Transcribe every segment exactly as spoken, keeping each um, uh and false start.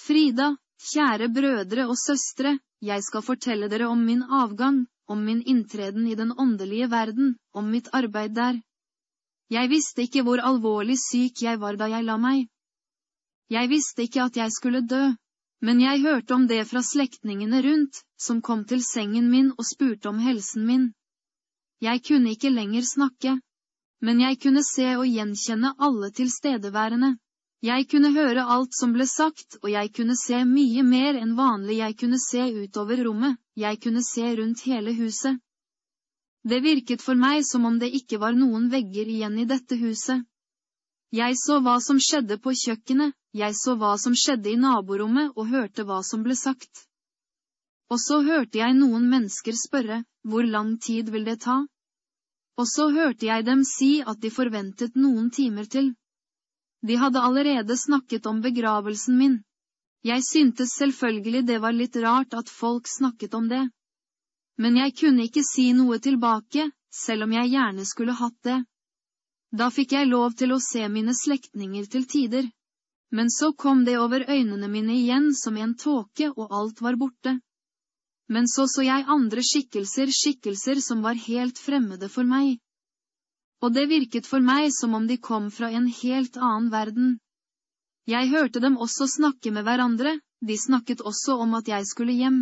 Frida, kjære brødre og søstre, jeg skal fortelle dere om min avgang, om min inntreden i den åndelige verden, om mitt arbeid der. Jeg visste ikke hvor alvorlig syk jeg var da jeg la meg. Jeg visste ikke at jeg skulle dø, men jeg hørte om det fra slektningene rundt, som kom til sengen min og spurte om helsen min. Jeg kunne ikke lenger snakke, men jeg kunne se og gjenkjenne alle tilstedeværende. Jeg kunne høre alt som ble sagt, og jeg kunne se mye mer enn vanlig. Jeg kunne se utover rommet, jeg kunne se rundt hele huset. Det virket for meg som om det ikke var noen vegger igjen i dette huset. Jeg så hva som skjedde på kjøkkenet, jeg så hva som skjedde i naborommet og hørte hva som ble sagt. Og så hørte jeg noen mennesker spørre, hvor lang tid vil det ta? Og så hørte jeg dem si at de forventet noen timer til. De hadde allerede snakket om begravelsen min. Jeg syntes selvfølgelig det var litt rart at folk snakket om det. Men jeg kunne ikke si noe tilbake, selv om jeg gjerne skulle hatt det. Da fikk jeg lov til å se mine slektninger til tider. Men så kom det over øynene mine igjen som en tåke, og alt var borte. Men så så jeg andre skikkelser, skikkelser som var helt fremmede for meg. Og det virket for meg som om de kom fra en helt annen verden. Jeg hørte dem også snakke med hverandre, de snakket også om at jeg skulle hjem.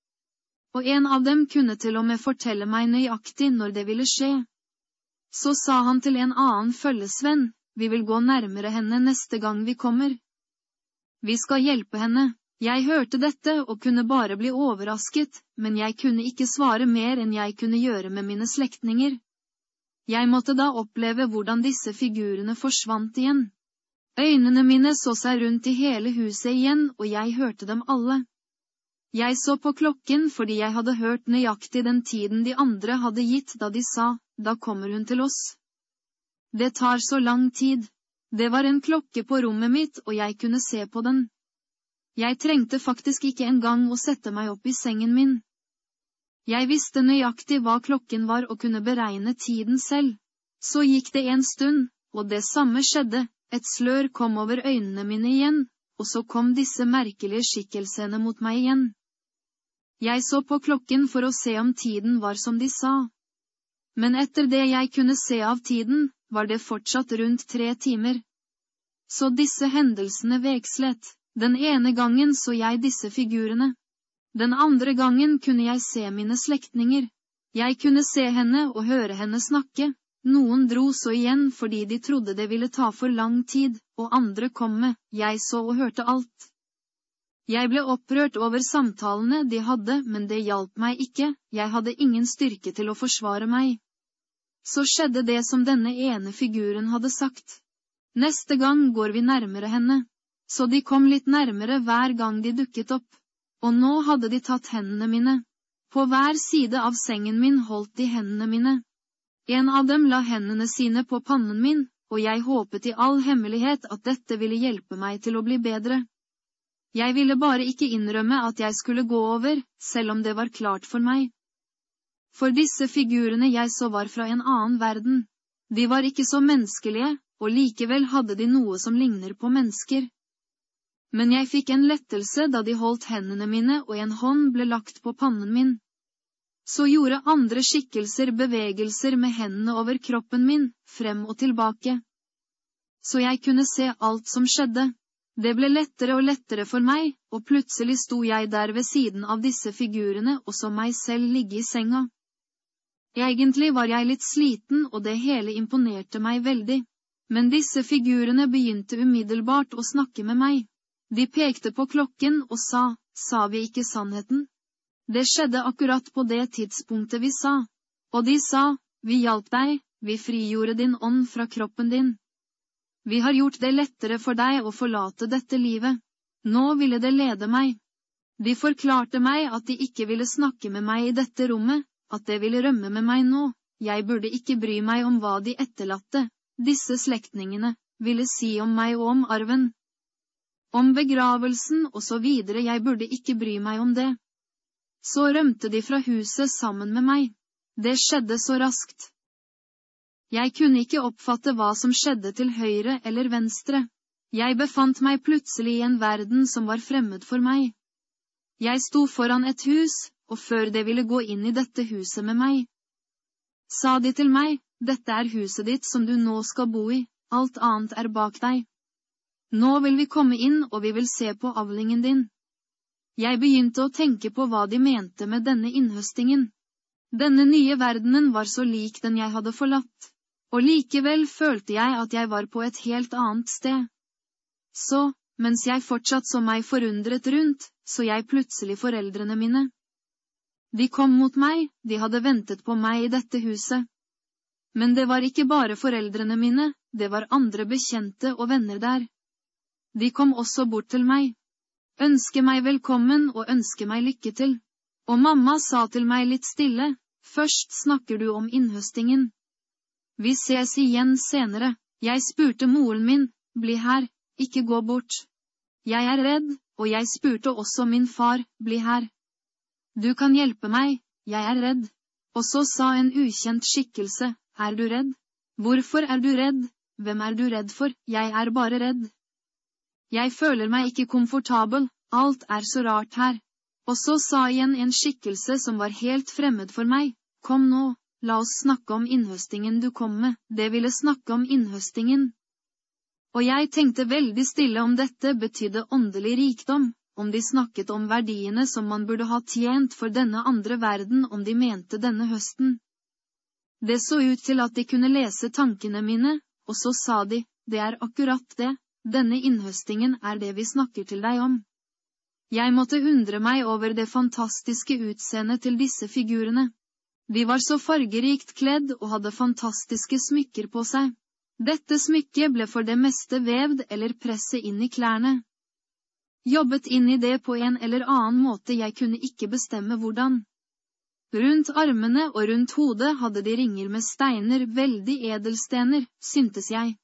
Og en av dem kunne til og med fortelle meg nøyaktig når det ville skje. Så sa han til en annen følgesvenn, vi vil gå nærmere henne neste gang vi kommer. Vi skal hjelpe henne. Jeg hørte dette og kunne bare bli overrasket, men jeg kunne ikke svare mer enn jeg kunne gjøre med mine slektninger. Jeg måtte da oppleve hvordan disse figurene forsvant igjen. Øynene mine så seg rundt i hele huset igjen, og jeg hørte dem alle. Jeg så på klokken fordi jeg hadde hørt nøyaktig den tiden de andre hadde gitt da de sa, da kommer hun til oss. Det tar så lang tid. Det var en klokke på rommet mitt, og jeg kunne se på den. Jeg trengte faktisk ikke engang å sette meg opp i sengen min. Jeg visste nøyaktig hva klokken var og kunne beregne tiden selv. Så gikk det en stund, og det samme skjedde. Et slør kom over øynene mine igjen, og så kom disse merkelige skikkelsene mot meg igjen. Jeg så på klokken for å se om tiden var som de sa. Men etter det jeg kunne se av tiden, var det fortsatt rundt tre timer. Så disse hendelsene vekslet. Den ene gangen så jeg disse figurene. Den andre gangen kunne jeg se mine slektninger. Jeg kunne se henne og høre henne snakke. Noen dro så igjen fordi de trodde det ville ta for lang tid, og andre kom med, jeg så og hørte alt. Jeg ble opprørt over samtalene de hadde, men det hjalp meg ikke, jeg hadde ingen styrke til å forsvare meg. Så skjedde det som denne ene figuren hadde sagt. Neste gang går vi nærmere henne. Så de kom litt nærmere hver gang de dukket opp. Og nå hadde de tatt hendene mine. På hver side av sengen min holdt de hendene mine. En av dem la hendene sine på pannen min, og jeg håpet i all hemmelighet at dette ville hjelpe meg til å bli bedre. Jeg ville bare ikke innrømme at jeg skulle gå over, selv om det var klart for meg. For disse figurene jeg så var fra en annen verden. De var ikke så menneskelige, og likevel hadde de noe som ligner på mennesker. Men jeg fikk en lettelse da de holdt hendene mine og en hånd ble lagt på pannen min. Så gjorde andre skikkelser bevegelser med hendene over kroppen min, frem og tilbake. Så jeg kunne se alt som skjedde. Det ble lettere og lettere for meg, og plutselig sto jeg der ved siden av disse figurene og så meg selv ligge i senga. Egentlig var jeg litt sliten, og det hele imponerte meg veldig. Men disse figurene begynte umiddelbart å snakke med meg. De pekte på klokken og sa, sa vi ikke sannheten? Det skjedde akkurat på det tidspunktet vi sa. Og de sa, vi hjalp deg, vi frigjorde din ånd fra kroppen din. Vi har gjort det lettere for deg å forlate dette livet. Nå ville det lede meg. De forklarte meg at de ikke ville snakke med meg i dette rommet, at det ville rømme med meg nå. Jeg burde ikke bry meg om hva de etterlatte, disse slektningene, ville si om meg og om arven. Om begravelsen og så videre, jeg burde ikke bry meg om det. Så rømte de fra huset sammen med meg. Det skjedde så raskt. Jeg kunne ikke oppfatte hva som skjedde til høyre eller venstre. Jeg befant meg plutselig i en verden som var fremmed for meg. Jeg sto foran et hus, og før det ville gå inn i dette huset med meg, sa de til meg, dette er huset ditt som du nå skal bo i, alt annet er bak deg. Nå vil vi komme inn og vi vil se på avlingen din. Jeg begynte å tenke på hva de mente med denne innhøstingen. Denne nye verdenen var så lik den jeg hadde forlatt, og likevel følte jeg at jeg var på et helt annet sted. Så, mens jeg fortsatt så meg forundret rundt, så jeg plutselig foreldrene mine. De kom mot meg, de hadde ventet på meg i dette huset. Men det var ikke bare foreldrene mine, det var andre bekjente og venner der. De kom også bort til meg. Ønske meg velkommen og ønske meg lykke til. Og mamma sa til meg litt stille, først snakker du om innhøstingen. Vi ses igjen senere. Jeg spurte moren min, bli her, ikke gå bort. Jeg er redd, og jeg spurte også min far, bli her. Du kan hjelpe meg, jeg er redd. Og så sa en ukjent skikkelse, er du redd? Hvorfor er du redd? Hvem er du redd for? Jeg er bare redd. Jeg føler meg ikke komfortabel, alt er så rart her. Og så sa igjen en skikkelse som var helt fremmed for meg, kom nå, la oss snakke om innhøstingen du kom med, det ville snakke om innhøstingen. Og jeg tenkte veldig stille om dette betydde åndelig rikdom, om de snakket om verdiene som man burde ha tjent for denne andre verden om de mente denne høsten. Det så ut til at de kunne lese tankene mine, og så sa de, det er akkurat det, denne innhøstingen er det vi snakker til deg om. Jeg måtte undre meg over det fantastiske utseendet til disse figurene. De var så fargerikt kledd og hadde fantastiske smykker på seg. Dette smykket ble for det meste vevd eller presset inn i klærne. Jobbet inn i det på en eller annen måte jeg kunne ikke bestemme hvordan. Rundt armene og rundt hodet hadde de ringer med steiner, veldig edelstener, syntes jeg.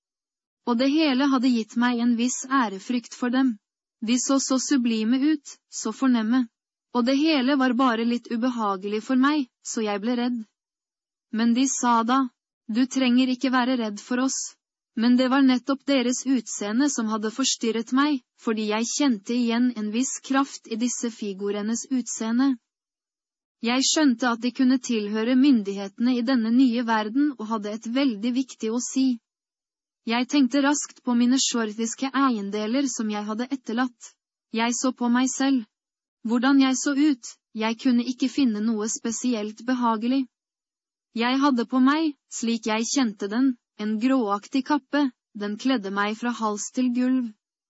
Og det hele hadde gitt meg en viss ærefrykt for dem. De så så sublime ut, så fornemme. Og det hele var bare litt ubehagelig for meg, så jeg ble redd. Men de sa da, du trenger ikke være redd for oss. Men det var nettopp deres utseende som hadde forstyrret meg, fordi jeg kjente igjen en viss kraft i disse figurenes utseende. Jeg skjønte at de kunne tilhøre myndighetene i denne nye verden og hadde et veldig viktig å si. Jeg tenkte raskt på mine sjortiske eiendeler som jeg hadde etterlatt. Jeg så på meg selv. Hvordan jeg så ut, jeg kunne ikke finne noe spesielt behagelig. Jeg hadde på meg, slik jeg kjente den, en gråaktig kappe, den kledde meg fra hals til gulv.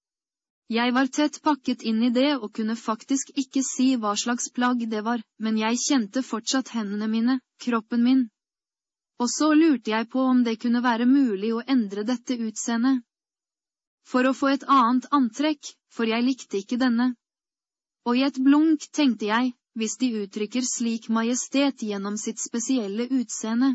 Jeg var tett pakket inn i det og kunne faktisk ikke si hva slags plagg det var, men jeg kjente fortsatt hendene mine, kroppen min. Og så lurte jeg på om det kunne være mulig å endre dette utseendet. For å få et annet antrekk, for jeg likte ikke denne. Og i et blunk tenkte jeg, hvis de uttrykker slik majestet gjennom sitt spesielle utseende.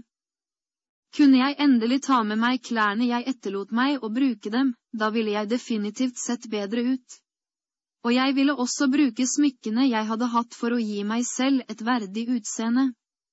Kunne jeg endelig ta med meg klærne jeg etterlot meg og bruke dem, da ville jeg definitivt sett bedre ut. Og jeg ville også bruke smykkene jeg hadde hatt for å gi meg selv et verdig utseende.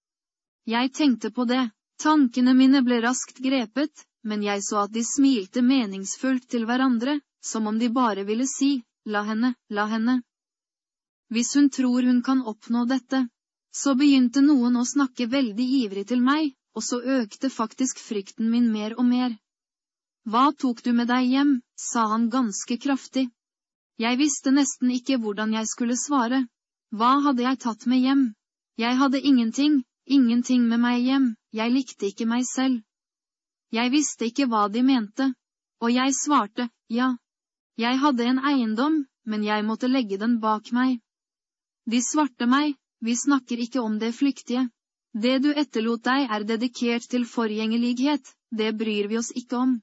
Jeg tenkte på det, tankene mine ble raskt grepet, men jeg så at de smilte meningsfullt til hverandre, som om de bare ville si, la henne, la henne. Hvis hun tror hun kan oppnå dette, så begynte noen å snakke veldig ivrig til meg, og så økte faktisk frykten min mer og mer. Hva tok du med deg hjem, sa han ganske kraftig. Jeg visste nesten ikke hvordan jeg skulle svare. Hva hadde jeg tatt med hjem? Jeg hadde ingenting, ingenting med meg hjem, jeg likte ikke meg selv. Jeg visste ikke hva de mente, og jeg svarte, ja. Jeg hadde en eiendom, men jeg måtte legge den bak meg. De svarte meg, vi snakker ikke om det flyktige. Det du etterlot deg er dedikert til forgjengelighet, det bryr vi oss ikke om.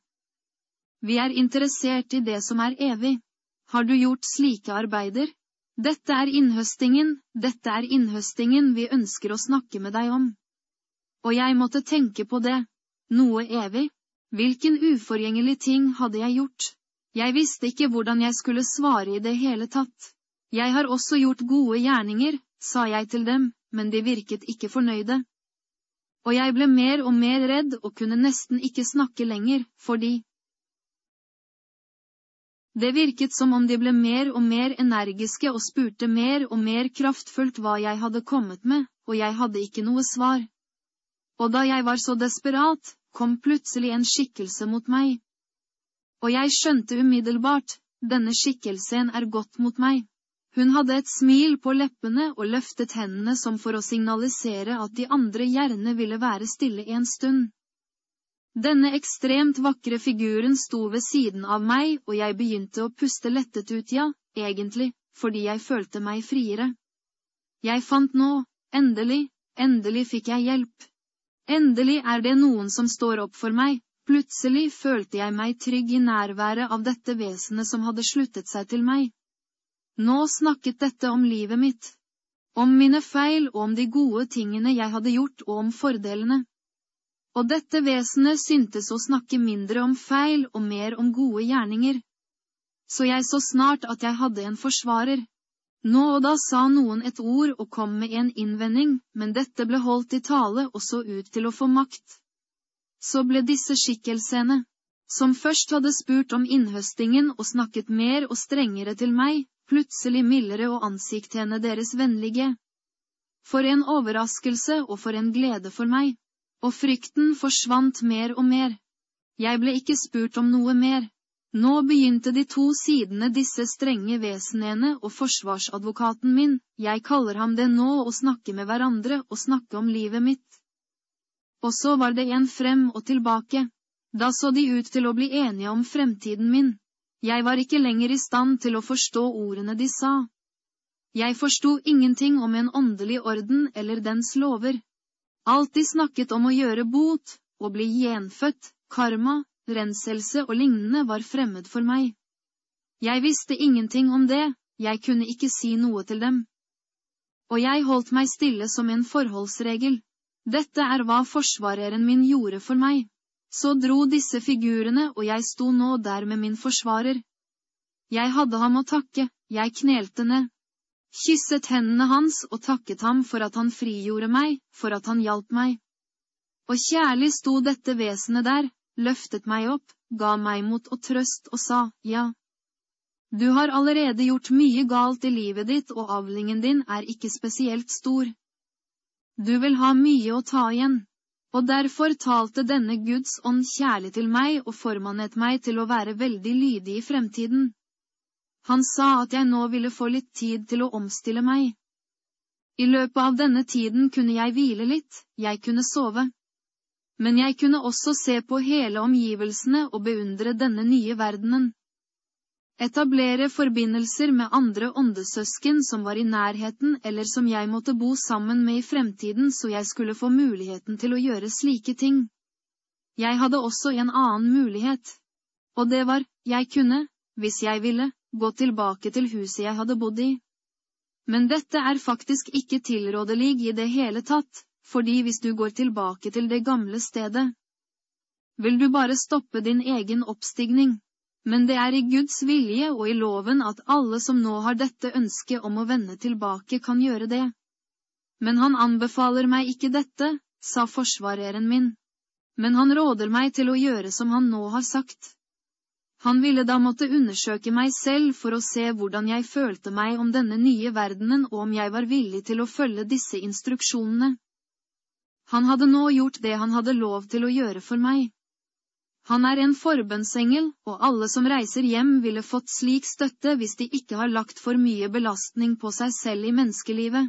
Vi er interessert i det som er evig. Har du gjort slike arbeider? Dette er innhøstingen, dette er innhøstingen vi ønsker å snakke med deg om. Og jeg måtte tenke på det. Noe evig? Hvilken uforgjengelig ting hadde jeg gjort? Jeg visste ikke hvordan jeg skulle svare i det hele tatt. Jeg har også gjort gode gjerninger, sa jeg til dem, men de virket ikke fornøyde. Og jeg ble mer og mer redd og kunne nesten ikke snakke lenger, fordi Det virket som om de ble mer og mer energiske og spurte mer og mer kraftfullt hva jeg hadde kommet med, og jeg hadde ikke noe svar. Og da jeg var så desperat, kom plutselig en skikkelse mot meg. Og jeg skjønte umiddelbart, denne skikkelsen er gått mot meg. Hun hadde et smil på leppene og løftet hendene som for å signalisere at de andre gjerne ville være stille en stund. Denne ekstremt vakre figuren sto ved siden av meg, og jeg begynte å puste lettet ut, ja, egentlig, fordi jeg følte meg friere. Jeg fant nå, endelig, endelig fikk jeg hjelp. Endelig er det noen som står opp for meg. Plutselig følte jeg meg trygg i nærværet av dette vesenet som hadde sluttet seg til meg. Nå snakket dette om livet mitt. Om mine feil og om de gode tingene jeg hadde gjort og om fordelene. Og dette vesenet syntes å snakke mindre om feil og mer om gode gjerninger. Så jeg så snart at jeg hadde en forsvarer. Nå og da sa noen et ord og kom med en innvending, men dette ble holdt i tale og så ut til å få makt. Så ble disse skikkelsene, som først hadde spurt om innhøstingen og snakket mer og strengere til meg, plutselig mildere og ansiktene deres vennlige. For en overraskelse og for en glede for meg. Og frykten forsvant mer og mer. Jeg ble ikke spurt om noe mer. Nå begynte de to sidene disse strenge vesenene og forsvarsadvokaten min, jeg kaller ham det nå, å snakke med hverandre og snakke om livet mitt. Og så var det en frem og tilbake. Da så de ut til å bli enige om fremtiden min. Jeg var ikke lenger i stand til å forstå ordene de sa. Jeg forstod ingenting om en åndelig orden eller dens lover. Alt de snakket om å gjøre bot, å bli gjenfødt, karma, renselse og lignende var fremmed for meg. Jeg visste ingenting om det, jeg kunne ikke si noe til dem. Og jeg holdt meg stille som en forholdsregel. Dette er hva forsvareren min gjorde for meg. Så dro disse figurene og jeg sto nå der med min forsvarer. Jeg hadde ham å takke, jeg knelte ned. Kysset hendene hans og takket ham for at han frigjorde meg, for at han hjalp meg. Og kjærlig sto dette vesenet der, løftet meg opp, ga meg mot og trøst og sa, ja. Du har allerede gjort mye galt i livet ditt og avlingen din er ikke spesielt stor. Du vil ha mye å ta igjen. Og derfor talte denne Guds ånd kjærlig til meg og formannet meg til å være veldig lydig i fremtiden. Han sa at jeg nå ville få litt tid til å omstille meg. I løpet av denne tiden kunne jeg hvile litt, jeg kunne sove. Men jeg kunne også se på hele omgivelsene og beundre denne nye verdenen. Etablere forbindelser med andre åndesøsken som var i nærheten eller som jeg måtte bo sammen med i fremtiden så jeg skulle få muligheten til å gjøre slike ting. Jeg hadde også en annen mulighet. Og det var, jeg kunne, hvis jeg ville, gå tilbake til huset jeg hadde bodd i. Men dette er faktisk ikke tilrådelig i det hele tatt, fordi hvis du går tilbake til det gamle stedet, vil du bare stoppe din egen oppstigning. Men det er i Guds vilje og i loven at alle som nå har dette ønsket om å vende tilbake kan gjøre det. Men han anbefaler meg ikke dette, sa forsvareren min. Men han råder meg til å gjøre som han nå har sagt. Han ville da måtte undersøke meg selv for å se hvordan jeg følte meg om denne nye verdenen og om jeg var villig til å følge disse instruksjonene. Han hadde nå gjort det han hadde lov til å gjøre for meg. Han er en forbønnsengel, og alle som reiser hjem ville fått slik støtte hvis de ikke har lagt for mye belastning på seg selv i menneskelivet.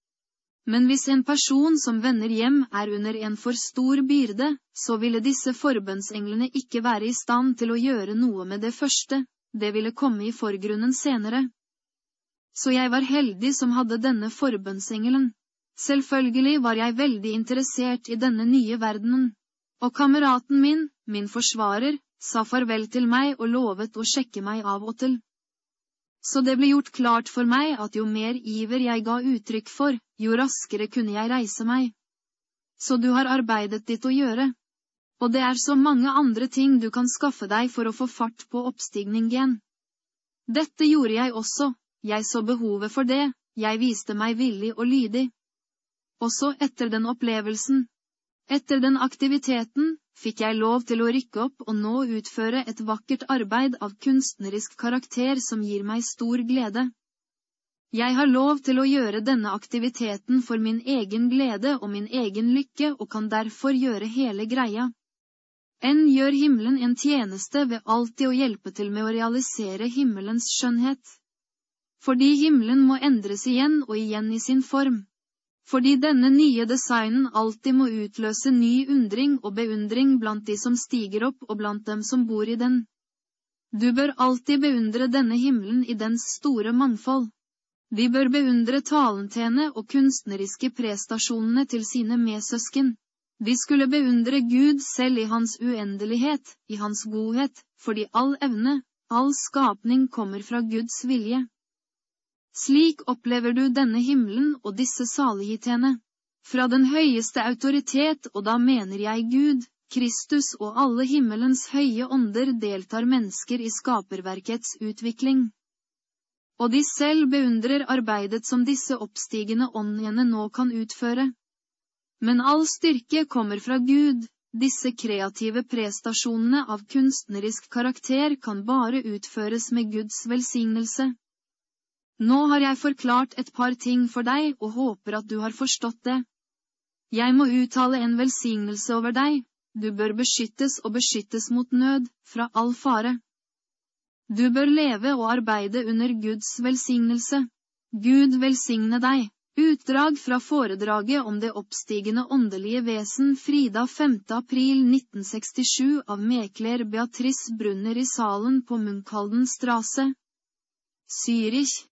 Men hvis en person som vender hjem er under en for stor byrde, så ville disse forbønnsenglene ikke være i stand til å gjøre noe med det første, det ville komme i forgrunnen senere. Så jeg var heldig som hadde denne forbønnsengelen. Selvfølgelig var jeg veldig interessert i denne nye verdenen. Og kameraten min, min forsvarer, sa farvel til meg og lovet å sjekke meg av og til. Så det ble gjort klart for meg at jo mer iver jeg ga uttrykk for, jo raskere kunne jeg reise meg. Så du har arbeidet ditt å gjøre. Og det er så mange andre ting du kan skaffe deg for å få fart på oppstigningen. Dette gjorde jeg også, jeg så behovet for det, jeg viste meg villig og lydig. Også etter den opplevelsen. Etter den aktiviteten, fikk jeg lov til å rykke opp og nå utføre et vakkert arbeid av kunstnerisk karakter som gir meg stor glede. Jeg har lov til å gjøre denne aktiviteten for min egen glede og min egen lykke og kan derfor gjøre hele greia. Enn gjør himmelen en tjeneste ved alltid å hjelpe til med å realisere himmelens skjønnhet. Fordi himmelen må endres igjen og igjen i sin form. Fordi denne nye designen alltid må utløse ny undring og beundring blant de som stiger opp og blant dem som bor i den. Du bør alltid beundre denne himmelen i dens store mangfold. Vi bør beundre talentene og kunstneriske prestasjonene til sine medsøsken. Vi skulle beundre Gud selv i hans uendelighet, i hans godhet, fordi all evne, all skapning kommer fra Guds vilje. Slik opplever du denne himmelen og disse salighetene. Fra den høyeste autoritet, og da mener jeg Gud, Kristus og alle himmelens høye ånder deltar mennesker i skaperverkets utvikling. Og de selv beundrer arbeidet som disse oppstigende åndene nå kan utføre. Men all styrke kommer fra Gud. Disse kreative prestasjonene av kunstnerisk karakter kan bare utføres med Guds velsignelse. Nå har jeg forklart et par ting for deg og håper at du har forstått det. Jeg må uttale en velsignelse over deg. Du bør beskyttes og beskyttes mot nød, fra all fare. Du bør leve og arbeide under Guds velsignelse. Gud velsigne deg. Utdrag fra foredraget om det oppstigende åndelige vesen Frida femte april nitten sekstisju av mekler Beatrice Brunner i salen på Munkhalden Strasse. Zürich.